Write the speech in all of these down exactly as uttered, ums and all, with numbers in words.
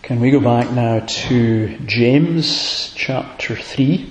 Can we go back now to James chapter three?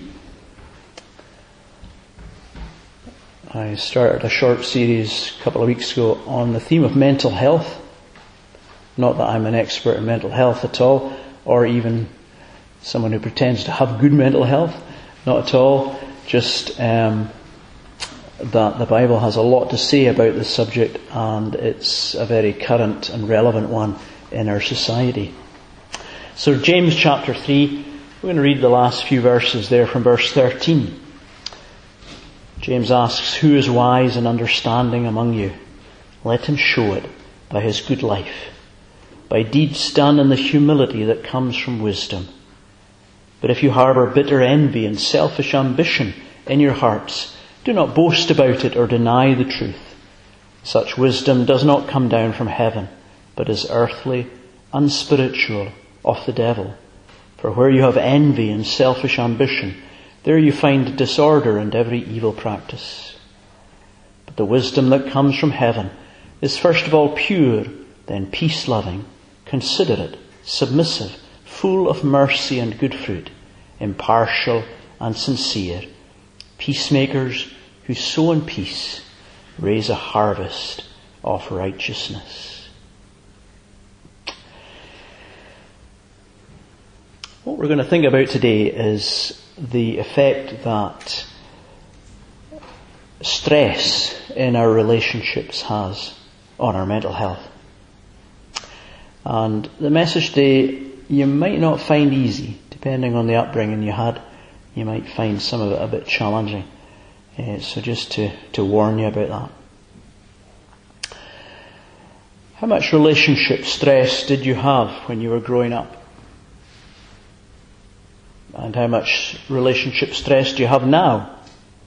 I started a short series a couple of weeks ago on the theme of mental health. Not that I'm an expert in mental health at all, or even someone who pretends to have good mental health. Not at all. Just um, that the Bible has a lot to say about this subject, and it's a very current and relevant one in our society. So James chapter three, we're going to read the last few verses there from verse thirteen. James asks, "Who is wise and understanding among you? Let him show it by his good life, by deeds done in the humility that comes from wisdom. But if you harbour bitter envy and selfish ambition in your hearts, do not boast about it or deny the truth. Such wisdom does not come down from heaven, but is earthly, unspiritual, of the devil. For where you have envy and selfish ambition, there you find disorder and every evil practice. But the wisdom that comes from heaven is first of all pure, then peace-loving, considerate, submissive, full of mercy and good fruit, impartial and sincere. Peacemakers who sow in peace raise a harvest of righteousness." What we're going to think about today is the effect that stress in our relationships has on our mental health. And the message today you might not find easy, depending on the upbringing you had. You might find some of it a bit challenging. Uh, so just to, to warn you about that. How much relationship stress did you have when you were growing up? And how much relationship stress do you have now?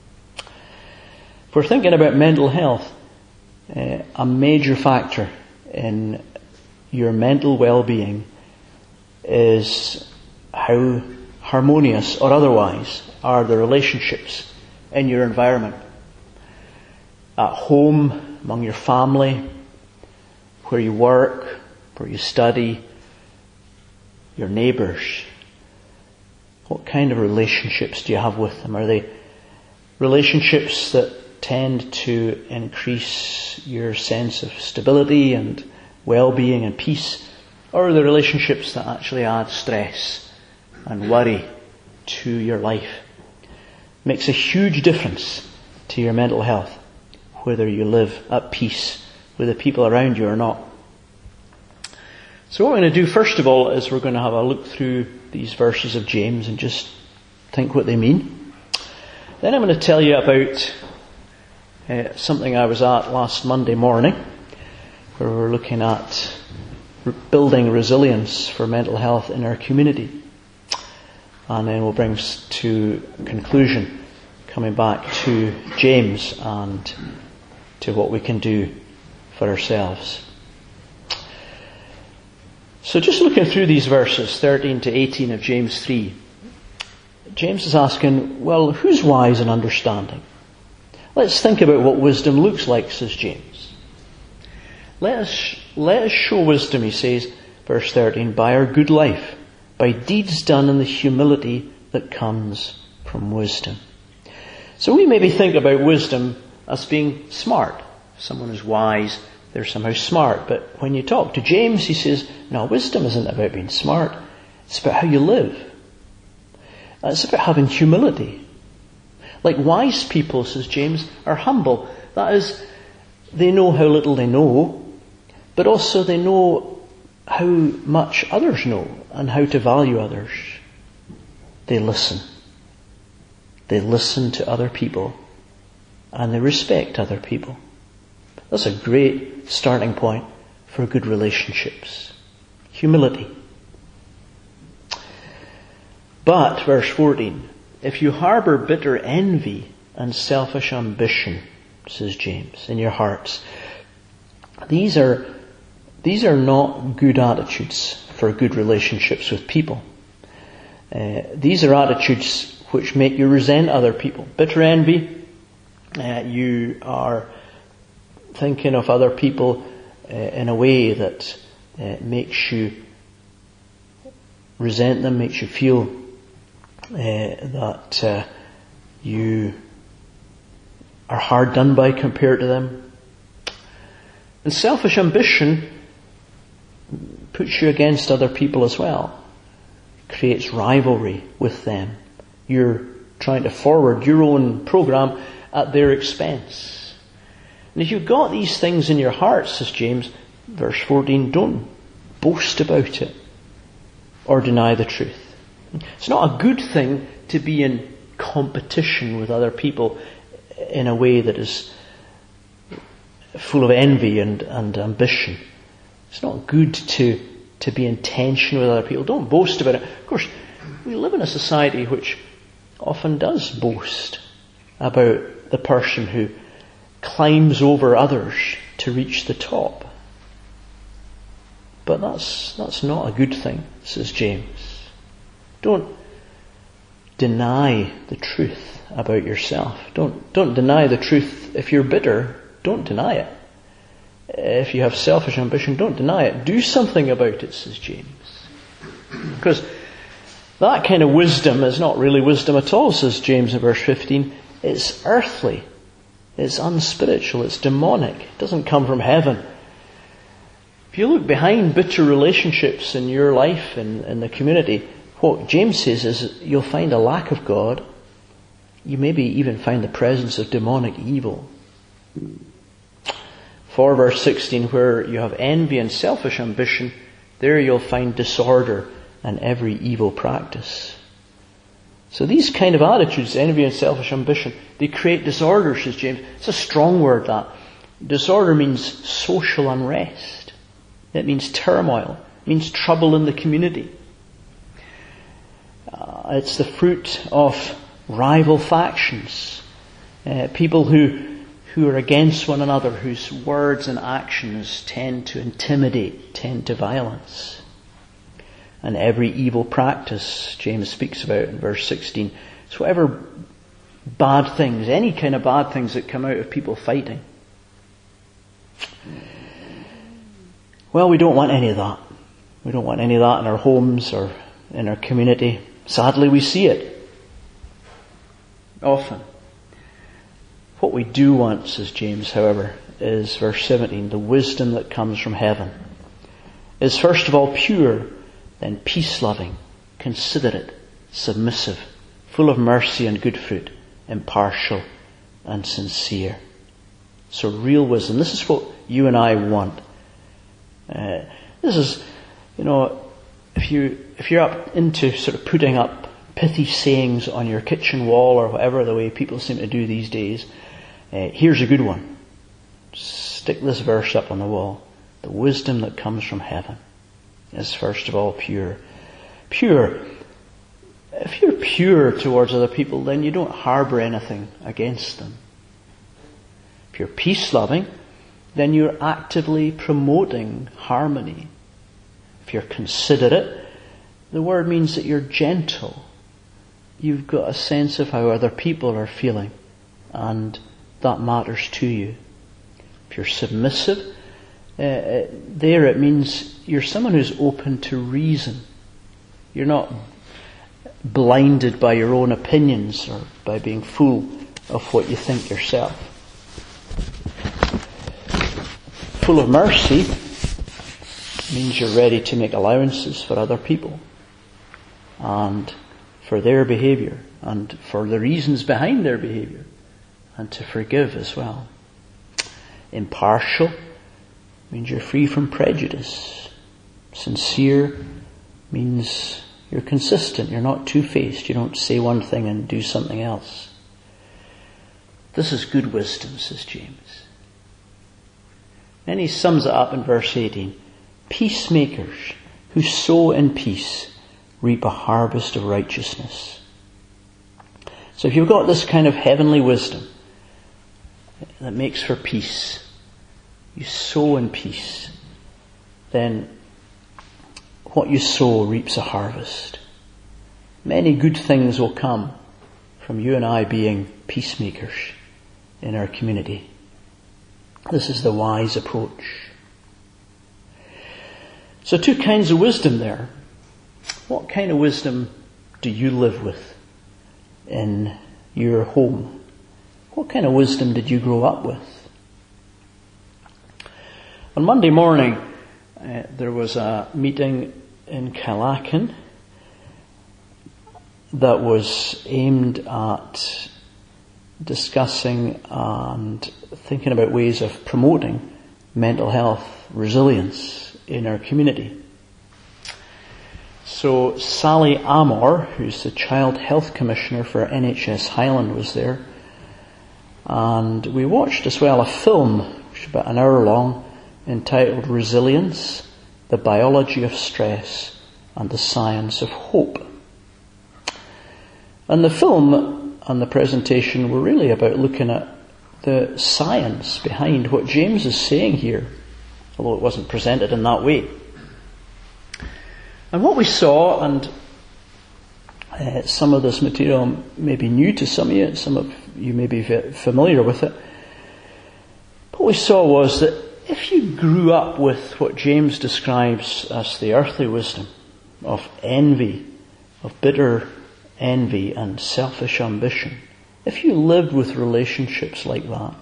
If we're thinking about mental health, uh, a major factor in your mental well-being is how harmonious or otherwise are the relationships in your environment. At home, among your family, where you work, where you study, your neighbours. What kind of relationships do you have with them? Are they relationships that tend to increase your sense of stability and well-being and peace? Or are they relationships that actually add stress and worry to your life? It makes a huge difference to your mental health, whether you live at peace with the people around you or not. So what we're going to do first of all is we're going to have a look through these verses of James and just think what they mean. Then I'm going to tell you about uh, something I was at last Monday morning, where we're looking at building resilience for mental health in our community. And then we'll bring us to conclusion, coming back to James and to what we can do for ourselves. So just looking through these verses, thirteen to eighteen of James three, James is asking, well, who's wise and understanding? Let's think about what wisdom looks like, says James. Let us, let us show wisdom, he says, verse thirteen, by our good life, by deeds done in the humility that comes from wisdom. So we maybe think about wisdom as being smart. Someone who's wise, they're somehow smart. But when you talk to James, he says, no, wisdom isn't about being smart. It's about how you live. It's about having humility. Like wise people, says James, are humble. That is, they know how little they know, but also they know how much others know and how to value others. They listen. They listen to other people and they respect other people. That's a great starting point for good relationships. Humility. But, verse fourteen, if you harbour bitter envy and selfish ambition, says James, in your hearts, these are, these are not good attitudes for good relationships with people. Uh, these are attitudes which make you resent other people. Bitter envy, uh, you are thinking of other people uh, in a way that uh, makes you resent them, makes you feel uh, that uh, you are hard done by compared to them. And selfish ambition puts you against other people as well. It creates rivalry with them. You're trying to forward your own program at their expense. And if you've got these things in your heart, says James, verse fourteen, don't boast about it or deny the truth. It's not a good thing to be in competition with other people in a way that is full of envy and, and ambition. It's not good to, to be in tension with other people. Don't boast about it. Of course, we live in a society which often does boast about the person who climbs over others to reach the top. But that's that's not a good thing, says James. Don't deny the truth about yourself. Don't don't deny the truth. If you're bitter, don't deny it. If you have selfish ambition, don't deny it. Do something about it, says James. Because that kind of wisdom is not really wisdom at all, says James in verse fifteen. It's earthly. It's unspiritual. It's demonic. It doesn't come from heaven. If you look behind bitter relationships in your life and in the community, what James says is you'll find a lack of God. You maybe even find the presence of demonic evil. For verse sixteen, where you have envy and selfish ambition, there you'll find disorder and every evil practice. So these kind of attitudes, envy and selfish ambition, they create disorder, says James. It's a strong word, that. Disorder means social unrest. It means turmoil. It means trouble in the community. Uh, it's the fruit of rival factions. Uh, people who who are against one another, whose words and actions tend to intimidate, tend to violence. And every evil practice, James speaks about in verse sixteen. It's whatever bad things, any kind of bad things that come out of people fighting. Well, we don't want any of that. We don't want any of that in our homes or in our community. Sadly, we see it often. What we do want, says James, however, is verse seventeen, the wisdom that comes from heaven is first of all pure, then peace-loving, considerate, submissive, full of mercy and good fruit, impartial and sincere. So real wisdom. This is what you and I want. Uh, this is, you know, if you if you're up into sort of putting up pithy sayings on your kitchen wall or whatever, the way people seem to do these days, uh, here's a good one. Stick this verse up on the wall. The wisdom that comes from heaven is first of all pure. Pure. If you're pure towards other people, then you don't harbour anything against them. If you're peace-loving, then you're actively promoting harmony. If you're considerate, the word means that you're gentle. You've got a sense of how other people are feeling, and that matters to you. If you're submissive, uh, there it means you're someone who's open to reason. You're not blinded by your own opinions or by being full of what you think yourself. Full of mercy means you're ready to make allowances for other people and for their behaviour and for the reasons behind their behaviour, and to forgive as well. Impartial means you're free from prejudice. Sincere means you're consistent. You're not two-faced. You don't say one thing and do something else. This is good wisdom, says James. Then he sums it up in verse eighteen. Peacemakers who sow in peace reap a harvest of righteousness. So if you've got this kind of heavenly wisdom that makes for peace, you sow in peace, then what you sow reaps a harvest. Many good things will come from you and I being peacemakers in our community. This is the wise approach. So two kinds of wisdom there. what kind of wisdom do you live with in your home? What kind of wisdom did you grow up with? On Monday morning, uh, there was a meeting in Kyleakin that was aimed at discussing and thinking about ways of promoting mental health resilience in our community. So Sally Amor, who's the Child Health Commissioner for N H S Highland, was there. And we watched as well a film, which is about an hour long, entitled Resilience, the Biology of Stress and the Science of Hope. And the film and the presentation were really about looking at the science behind what James is saying here, although it wasn't presented in that way. And what we saw, and uh, some of this material may be new to some of you, some of you may be familiar with it, what we saw was that if you grew up with what James describes as the earthly wisdom of envy, of bitter envy and selfish ambition, if you lived with relationships like that,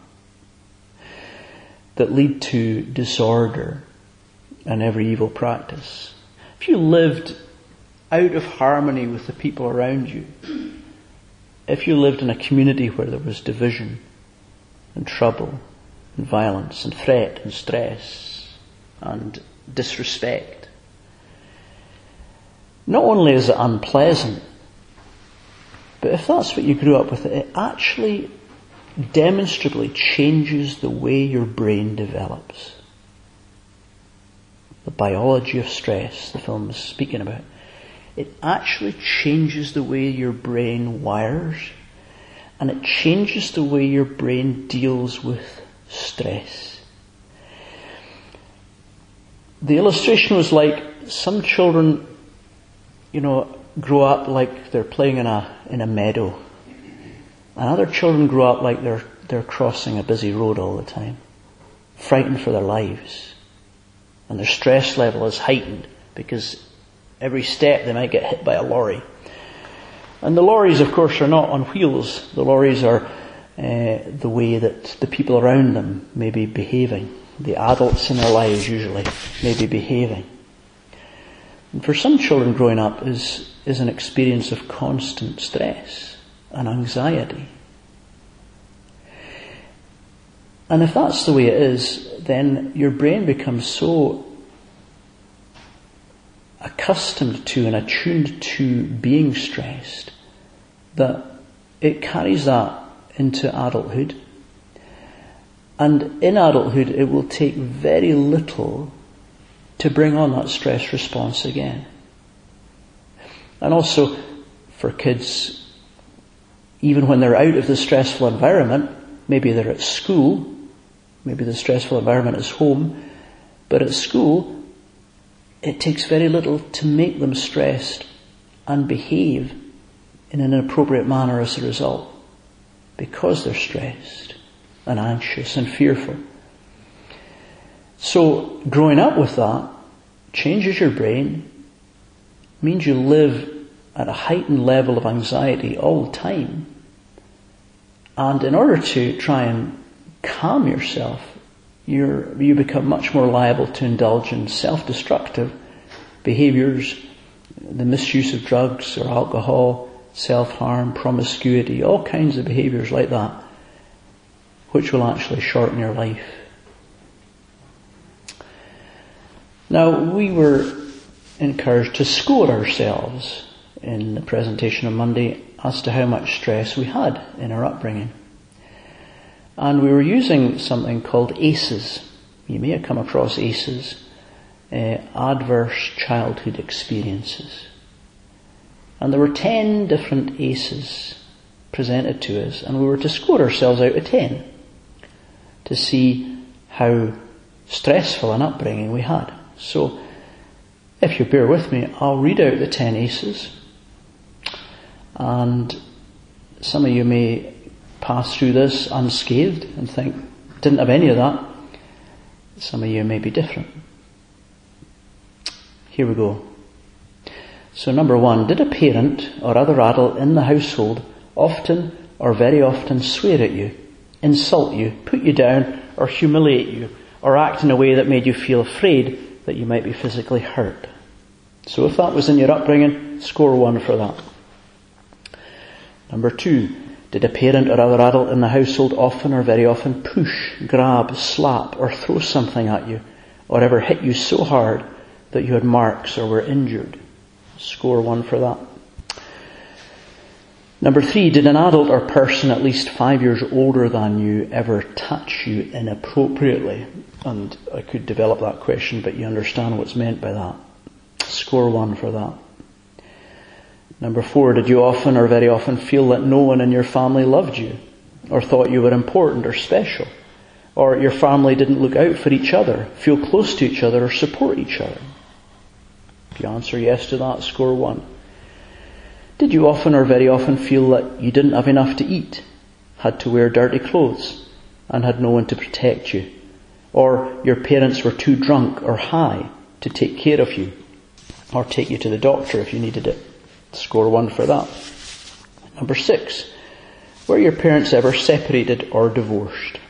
that lead to disorder and every evil practice, if you lived out of harmony with the people around you, if you lived in a community where there was division and trouble and violence and threat and stress and disrespect, not only is it unpleasant, but if that's what you grew up with, it actually demonstrably changes the way your brain develops. The biology of stress, the film is speaking about, it actually changes the way your brain wires, and it changes the way your brain deals with stress. The illustration was like some children, you know, grow up like they're playing in a in a meadow, and other children grow up like they're they're crossing a busy road all the time, frightened for their lives, and their stress level is heightened because every step they might get hit by a lorry. And the lorries, of course, are not on wheels. The lorries are uh, the way that the people around them may be behaving. The adults in their lives usually may be behaving. And for some children, growing up is is an experience of constant stress and anxiety. And if that's the way it is, then your brain becomes so accustomed to and attuned to being stressed that it carries that into adulthood. And in adulthood, it will take very little to bring on that stress response again. And also, for kids, even when they're out of the stressful environment, maybe they're at school, maybe the stressful environment is home, but at school, it takes very little to make them stressed and behave in an inappropriate manner as a result, because they're stressed and anxious and fearful. So growing up with that changes your brain, means you live at a heightened level of anxiety all the time. And in order to try and calm yourself, you're, you become much more liable to indulge in self-destructive behaviours, the misuse of drugs or alcohol, self-harm, promiscuity, all kinds of behaviours like that, which will actually shorten your life. Now, we were encouraged to score ourselves in the presentation on Monday as to how much stress we had in our upbringing. And we were using something called ACEs. You may have come across ACEs, uh, Adverse Childhood Experiences. And there were ten different ACEs presented to us, and we were to score ourselves out of ten to see how stressful an upbringing we had. So, if you bear with me, I'll read out the ten ACEs, and some of you may pass through this unscathed and think, didn't have any of that. Some of you may be different. Here we go. So number one, did a parent or other adult in the household often or very often swear at you, insult you, put you down, or humiliate you, or act in a way that made you feel afraid that you might be physically hurt? So if that was in your upbringing, score one for that. Number two, did a parent or other adult in the household often or very often push, grab, slap, or throw something at you, or ever hit you so hard that you had marks or were injured? Score one for that. Number three, did an adult or person at least five years older than you ever touch you inappropriately? And I could develop that question, but you understand what's meant by that. Score one for that. Number four, did you often or very often feel that no one in your family loved you, or thought you were important or special, or your family didn't look out for each other, feel close to each other, or support each other? If you answer yes to that, score one. Did you often or very often feel that you didn't have enough to eat, had to wear dirty clothes, and had no one to protect you? Or your parents were too drunk or high to take care of you, or take you to the doctor if you needed it? Score one for that. Number six, were your parents ever separated or divorced?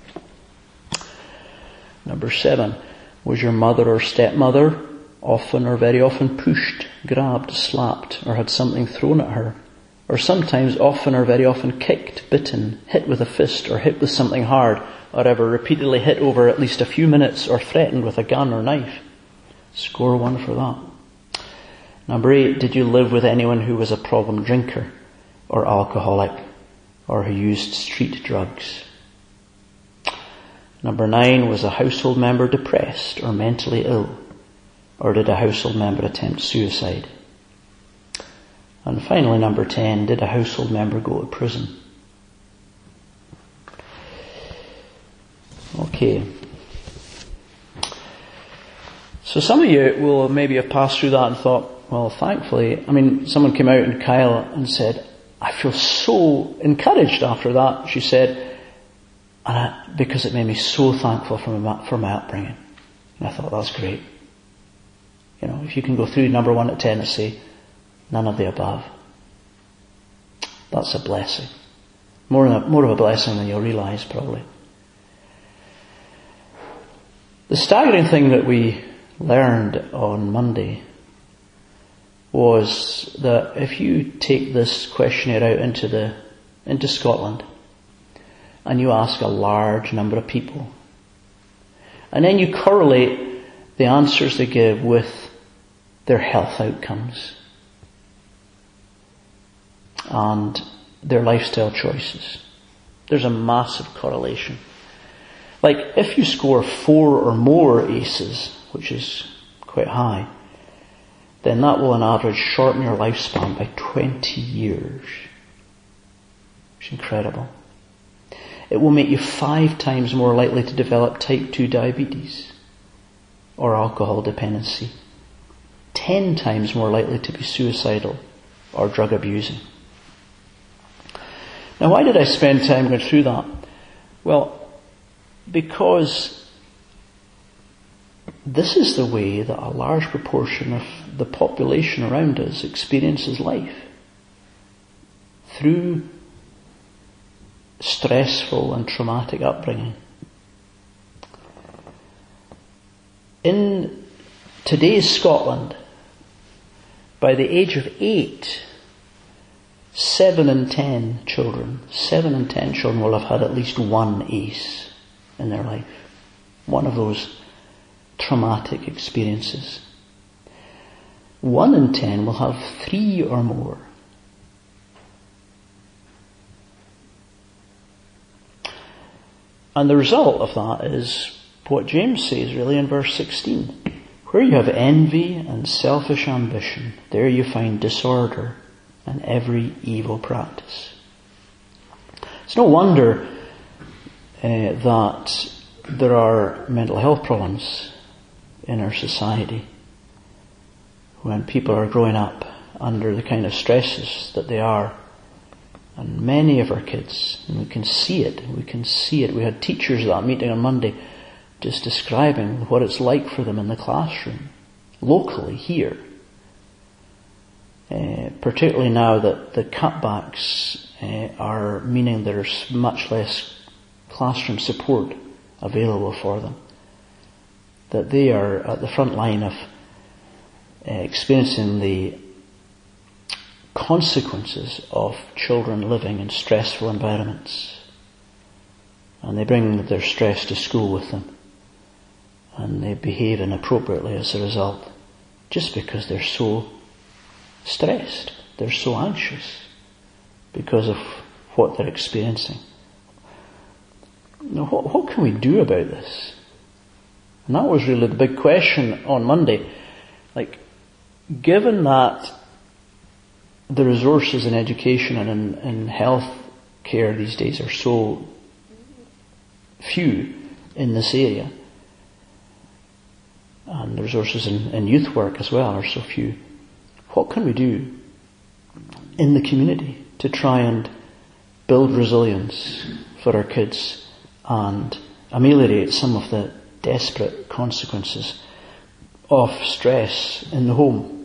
Number seven, was your mother or stepmother often or very often pushed, grabbed, slapped, or had something thrown at her? Or sometimes often or very often kicked, bitten, hit with a fist, or hit with something hard, or ever repeatedly hit over at least a few minutes, or threatened with a gun or knife? Score one for that. Number eight, did you live with anyone who was a problem drinker, or alcoholic, or who used street drugs? Number nine, was a household member depressed or mentally ill? Or did a household member attempt suicide? And finally, number ten, did a household member go to prison? Okay. So some of you will maybe have passed through that and thought, well, thankfully, I mean, someone came out and Kyle and said, I feel so encouraged after that, she said, and I, because it made me so thankful for my, for my upbringing. And I thought, that's great. You know, if you can go through number one to ten and say, none of the above. That's a blessing. More, a, more of a blessing than you'll realise, probably. The staggering thing that we learned on Monday was that if you take this questionnaire out into the into Scotland and you ask a large number of people, and then you correlate the answers they give with their health outcomes and their lifestyle choices, there's a massive correlation. Like, if you score four or more ACEs, which is quite high, then that will on average shorten your lifespan by twenty years. It's incredible. It will make you five times more likely to develop type two diabetes or alcohol dependency. Ten times more likely to be suicidal or drug abusing. Now, why did I spend time going through that? Well, because this is the way that a large proportion of the population around us experiences life. Through stressful and traumatic upbringing. In today's Scotland, by the age of eight, seven in ten children, seven in ten children will have had at least one ACE in their life. One of those traumatic experiences. One in ten will have three or more. And the result of that is what James says really in verse sixteen. Where you have envy and selfish ambition, there you find disorder and every evil practice. It's no wonder uh, that there are mental health problems in our society when people are growing up under the kind of stresses that they are. And many of our kids, and we can see it, we can see it. We had teachers at that meeting on Monday just describing what it's like for them in the classroom, locally, here. uh, particularly now that the cutbacks uh, are meaning there's much less classroom support available for them, that they are at the front line of uh, experiencing the consequences of children living in stressful environments. And they bring their stress to school with them. And they behave inappropriately as a result, just because they're so stressed. They're so anxious because of what they're experiencing. Now, what, what can we do about this? And that was really the big question on Monday. Like, given that the resources in education and in, in health care these days are so few in this area, and the resources in, in youth work as well are so few, what can we do in the community to try and build resilience for our kids and ameliorate some of the desperate consequences of stress in the home?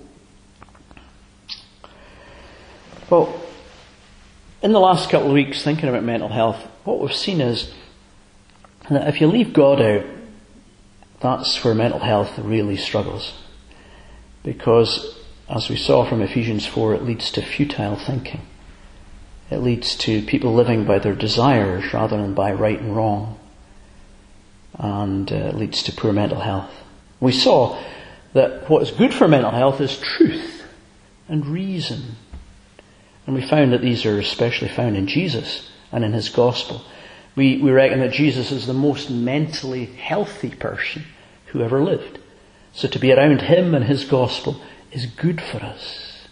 Well, in the last couple of weeks, thinking about mental health, what we've seen is that if you leave God out, that's where mental health really struggles. Because, as we saw from Ephesians four, it leads to futile thinking. It leads to people living by their desires rather than by right and wrong. And uh, it leads to poor mental health. We saw that what is good for mental health is truth and reason. And we found that these are especially found in Jesus and in His gospel. We, we reckon that Jesus is the most mentally healthy person who ever lived. So to be around Him and His gospel is good for us.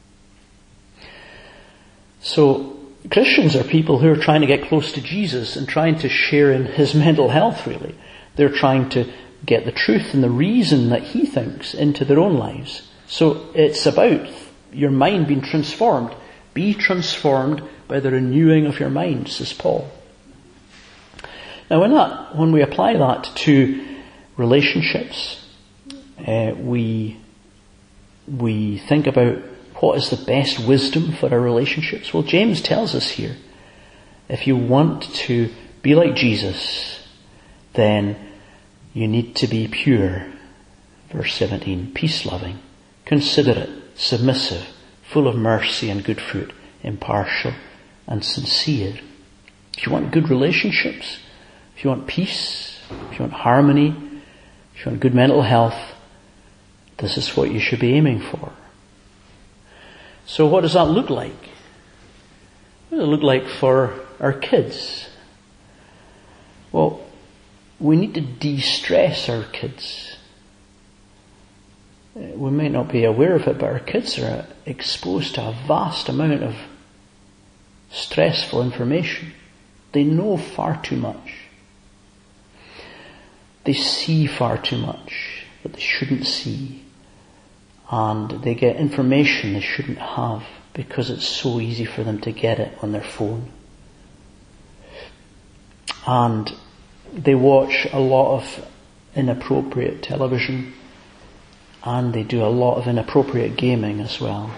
So Christians are people who are trying to get close to Jesus and trying to share in His mental health, really. They're trying to get the truth and the reason that He thinks into their own lives. So it's about your mind being transformed. Be transformed by the renewing of your mind, says Paul. Now when that, when we apply that to relationships, uh, we, we think about what is the best wisdom for our relationships. Well, James tells us here, if you want to be like Jesus, then you need to be pure. Verse seventeen, peace-loving, considerate, submissive, full of mercy and good fruit, impartial and sincere. If you want good relationships, if you want peace, if you want harmony, if you want good mental health, this is what you should be aiming for. So what does that look like? What does it look like for our kids? Well, we need to de-stress our kids. We may not be aware of it, but our kids are exposed to a vast amount of stressful information. They know far too much. They see far too much that they shouldn't see. And they get information they shouldn't have because it's so easy for them to get it on their phone. And they watch a lot of inappropriate television, and they do a lot of inappropriate gaming as well.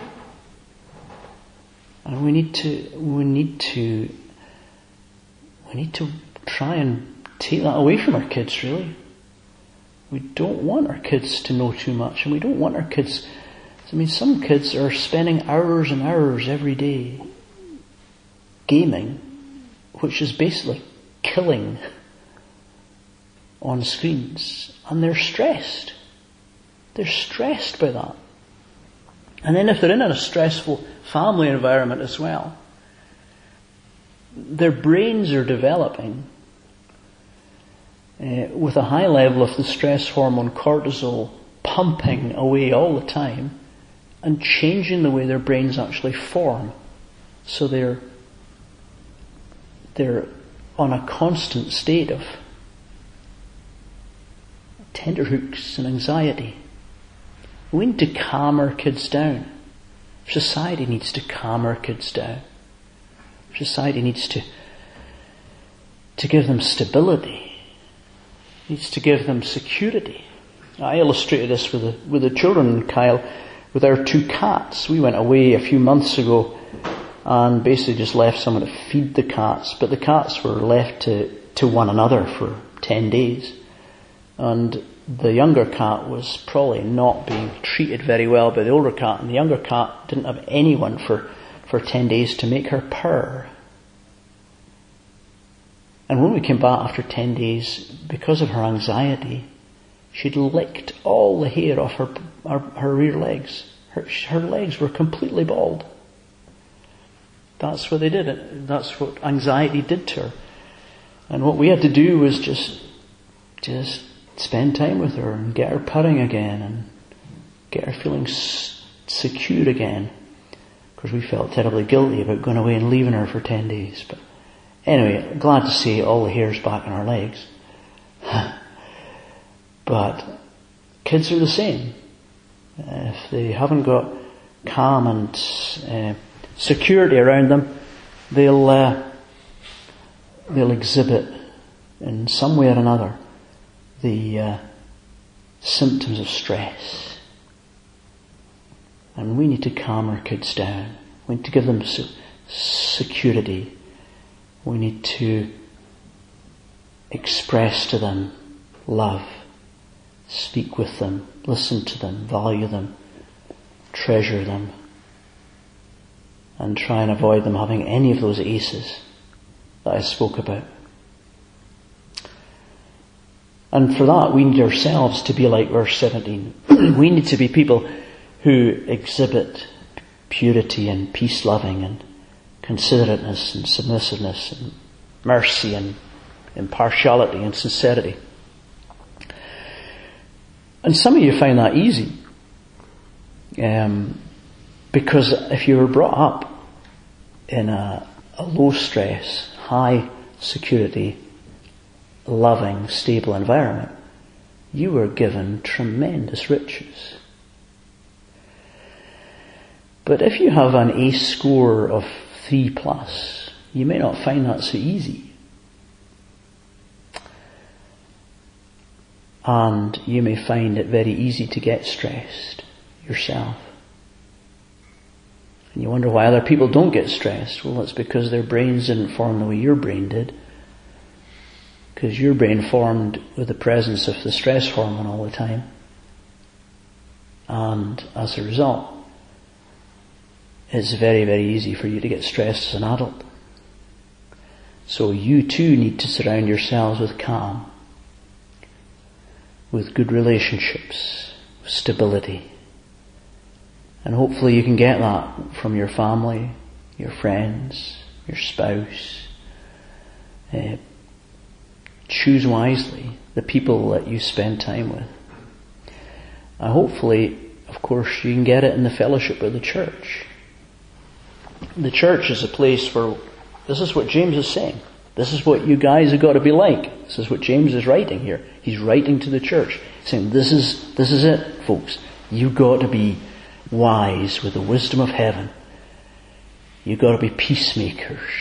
And we need to, we need to, we need to try and take that away from our kids, really. We don't want our kids to know too much, and we don't want our kids, I mean, some kids are spending hours and hours every day gaming, which is basically killing on screens, and they're stressed. They're stressed by that. And then if they're in a stressful family environment as well, their brains are developing uh, with a high level of the stress hormone cortisol pumping away all the time and changing the way their brains actually form. So they're they're on a constant state of tenterhooks and anxiety. We need to calm our kids down. Society needs to calm our kids down. Society needs to to give them stability. Needs to give them security. I illustrated this with the with the children, Kyle. with our two cats. We went away a few months ago and basically just left someone to feed the cats, but the cats were left to, to one another for ten days. And the younger cat was probably not being treated very well by the older cat, and the younger cat didn't have anyone for, for ten days to make her purr. And when we came back after ten days, because of her anxiety, she'd licked all the hair off her, her, her rear legs. Her, her legs were completely bald. That's what they did. That's what anxiety did to her. And what we had to do was just, just spend time with her and get her purring again and get her feeling s- secure again. Because we felt terribly guilty about going away and leaving her for ten days. But anyway, glad to see all the hair's back on her legs. But kids are the same. If they haven't got calm and uh, security around them, they'll uh, they'll exhibit in some way or another the uh, symptoms of stress. And we need to calm our kids down. We need to give them se- security. We need to express to them love. Speak with them, listen to them, value them, treasure them, and try and avoid them having any of those aces that I spoke about. And for that, we need ourselves to be like verse seventeen. We need to be people who exhibit purity and peace-loving and considerateness and submissiveness and mercy and impartiality and sincerity. And some of you find that easy. Um, because if you were brought up in a, a low stress, high security, loving, stable environment, you were given tremendous riches. But if you have an ACE score of three plus, you may not find that so easy. And you may find it very easy to get stressed yourself. And you wonder why other people don't get stressed. Well, it's because their brains didn't form the way your brain did. Because your brain formed with the presence of the stress hormone all the time. And as a result, it's very, very easy for you to get stressed as an adult. So you too need to surround yourselves with calm, with good relationships, stability. And hopefully you can get that from your family, your friends, your spouse. Uh, choose wisely the people that you spend time with. And hopefully, of course, you can get it in the fellowship of the church. The church is a place where, this is what James is saying. This is what you guys have got to be like. This is what James is writing here. He's writing to the church, saying, this is, this is it, folks. You've got to be wise with the wisdom of heaven. You've got to be peacemakers.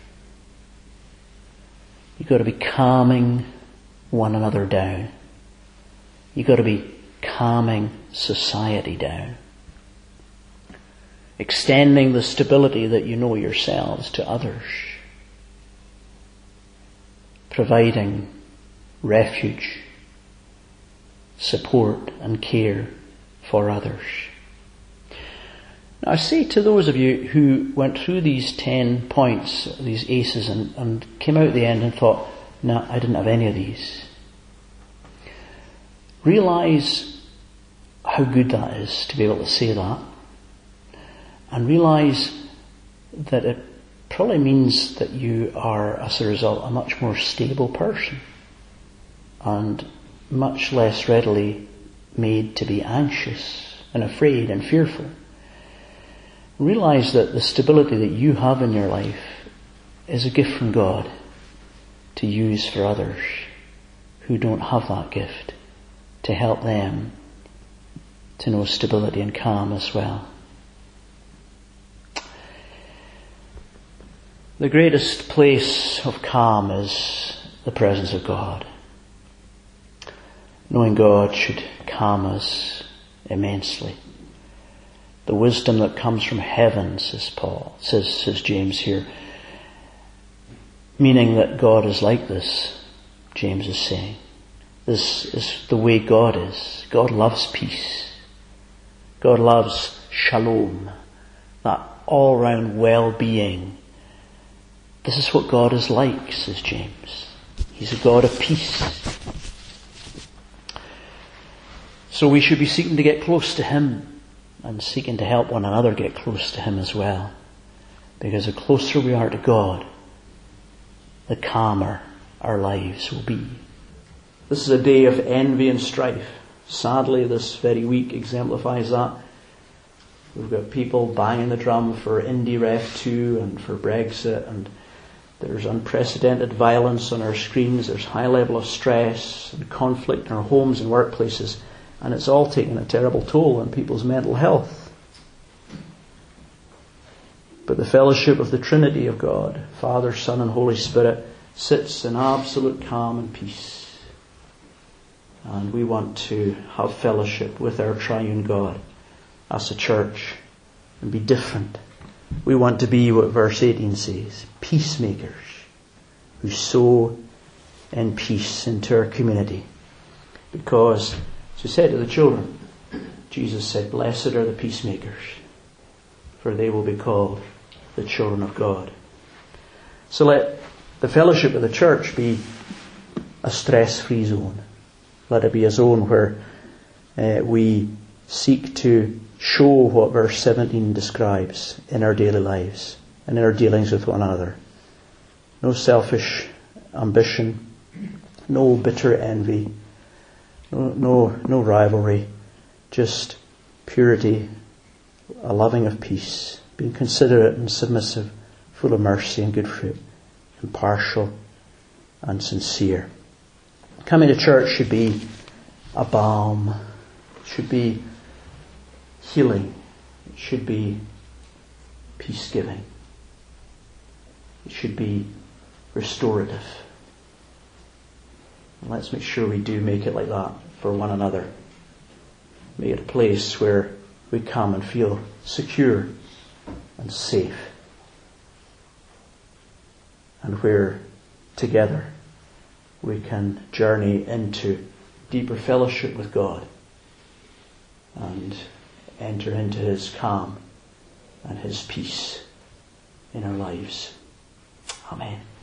You've got to be calming one another down. You've got to be calming society down. Extending the stability that you know yourselves to others. Providing refuge, support and care for others. Now I say to those of you who went through these ten points, these aces, and, and came out at the end and thought, no, I didn't have any of these. Realize how good that is to be able to say that. And realize that it probably means that you are, as a result, a much more stable person and much less readily made to be anxious and afraid and fearful. Realize that the stability that you have in your life is a gift from God to use for others who don't have that gift, to help them to know stability and calm as well. The greatest place of calm is the presence of God. Knowing God should calm us immensely. The wisdom that comes from heaven, says Paul, says, says James here. Meaning that God is like this, James is saying. This is the way God is. God loves peace. God loves shalom, that all-round well-being. This is what God is like, says James. He's a God of peace. So we should be seeking to get close to Him and seeking to help one another get close to Him as well. Because the closer we are to God, the calmer our lives will be. This is a day of envy and strife. Sadly, this very week exemplifies that. We've got people banging the drum for IndyRef two and for Brexit, and there's unprecedented violence on our screens. There's high level of stress and conflict in our homes and workplaces, and it's all taking a terrible toll on people's mental health. But the fellowship of the Trinity of God, Father, Son and Holy Spirit, sits in absolute calm and peace. And we want to have fellowship with our triune God as a church and be different. We want to be what verse eighteen says, peacemakers who sow in peace into our community. Because, as he said to the children, Jesus said, blessed are the peacemakers, for they will be called the children of God. So let the fellowship of the church be a stress-free zone. Let it be a zone where uh, we seek to show what verse seventeen describes in our daily lives and in our dealings with one another. No selfish ambition, no bitter envy, no, no, no rivalry, just purity, a loving of peace, being considerate and submissive, full of mercy and good fruit, impartial and sincere. Coming to church should be a balm, should be healing, it should be peace-giving, it should be restorative. And let's make sure we do make it like that for one another. Make it a place where we come and feel secure and safe, and where together we can journey into deeper fellowship with God and enter into His calm and His peace in our lives. Amen.